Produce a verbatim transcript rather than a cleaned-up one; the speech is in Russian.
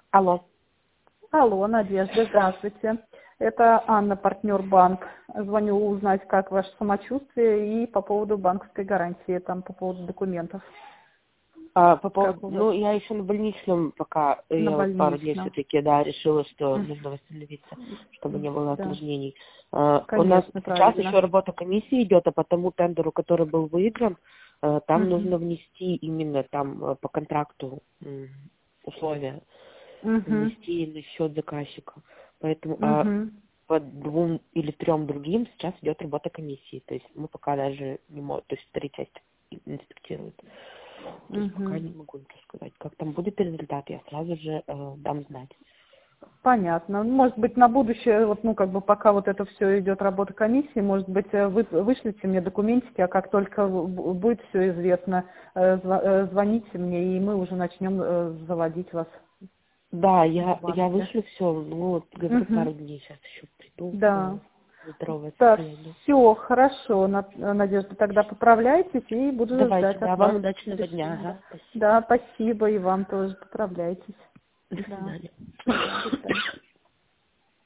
Алло. Алло, Надежда, здравствуйте. Это Анна, партнер банк. Звоню узнать, как ваше самочувствие и по поводу банковской гарантии, там по поводу документов. А, по поводу, Как у вас? ну, я еще на больничном пока, На я вот пару дней больничном. все-таки, да, решила, что М, нужно восстановиться, чтобы не было Да, осложнений. А, у нас конечно, сейчас правильно. еще работа комиссии идет, а по тому тендеру, который был выигран, э, там Мгм. нужно внести именно там э, по контракту м, условия, Мгм. внести на счет заказчика. Поэтому а Мгм. по двум или трем другим сейчас идет работа комиссии. То есть мы пока даже не можем, то есть три части инспектируют. То есть пока Мгм. не могу ничего сказать. Как там будет результат, я сразу же э, дам знать. Понятно. Может быть, на будущее, вот, ну, как бы пока вот это все идет работа комиссии, может быть, э, вы вышлите мне документики, а как только б- будет все известно, э, зва- э, звоните мне, и мы уже начнем э, заводить вас Да, в я, я банке. вышлю все, ну вот, говорю, Мгм. пару дней сейчас еще приду Да. в здоровое Да, состояние. все хорошо, Над- Надежда, тогда поправляйтесь и буду Давайте, ждать да, от вам вас удачного дня, решения. ага, спасибо. Да, спасибо, и вам тоже поправляйтесь. До Да, свидания. до свидания.